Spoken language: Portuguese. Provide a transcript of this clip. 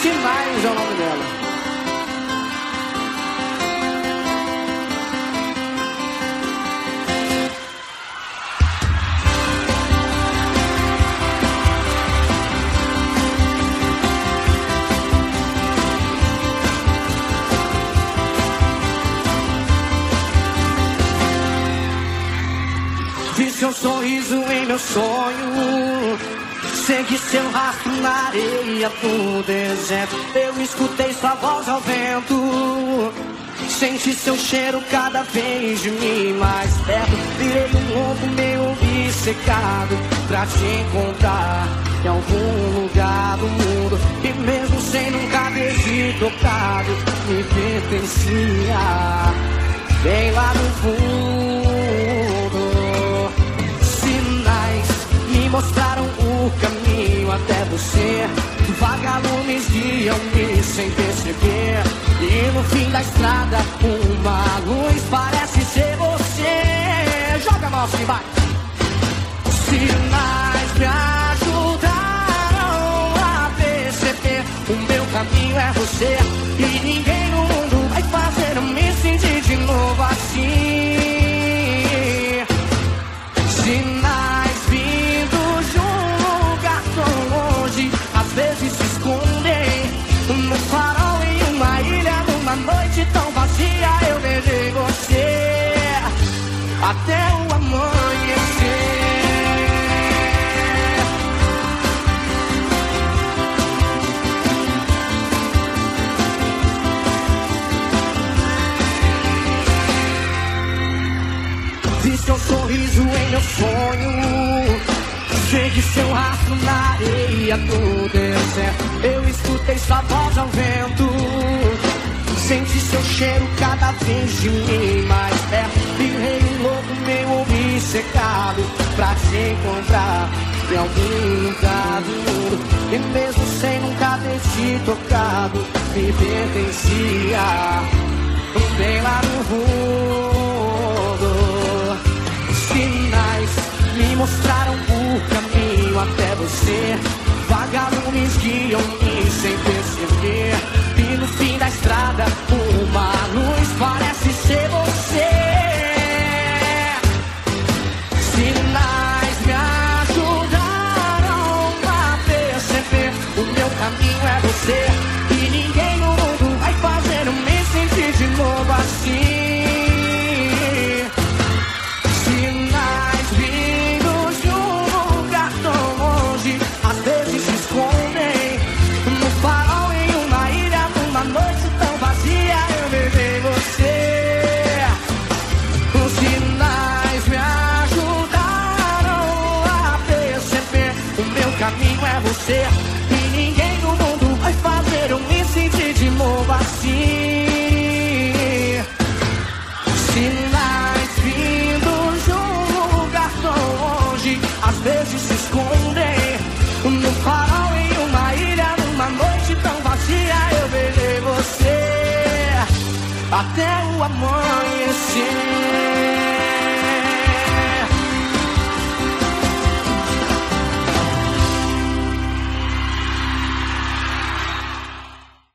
Sinais é o nome dela. Vi seu sorriso em meu sonho, segui seu rastro na areia do deserto. Eu escutei sua voz ao vento, senti seu cheiro cada vez de mim mais perto. Virei um lobo meio obcecado pra te encontrar em algum lugar do mundo. E mesmo sem nunca ter te tocado, me pertencia bem lá no fundo. Me mostraram o caminho até você. Vagalumes guiam-me sem perceber. E no fim da estrada uma luz parece ser você. Joga a mão assim, vai. Sinais me ajudaram a perceber. O meu caminho é você. E ninguém no mundo vai fazer eu me sentir de novo assim. Sinais vindos de um lugar tão longe, às vezes se escondem no farol em uma ilha, numa noite tão vazia. Eu beijei você até o amanhecer. Vi seu sorriso em meu sonho, segui seu rastro na areia do deserto. Eu escutei sua voz ao vento, senti seu cheiro cada vez de mim mais perto. Virei um louco meio obcecado pra te encontrar em algum lugar do mundo. E mesmo sem nunca ter te tocado, me pertencia bem lá no fundo. Sinais me mostraram o caminho até você. Vagalumes guiam-me sem perceber. E no fim da estrada uma luz parece ser você. Sinais me ajudaram a perceber. O meu caminho é você. E ninguém no mundo vai fazer eu me sentir de novo assim. Caminho é você. E ninguém no mundo vai fazer eu me sentir de novo assim. Sinais vindos de um lugar tão longe, às vezes se escondem no farol em uma ilha, numa noite tão vazia. Eu beijei você até o amanhecer.